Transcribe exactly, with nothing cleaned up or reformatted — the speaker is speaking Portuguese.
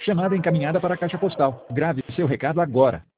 Chamada encaminhada para a caixa postal. Grave seu recado agora.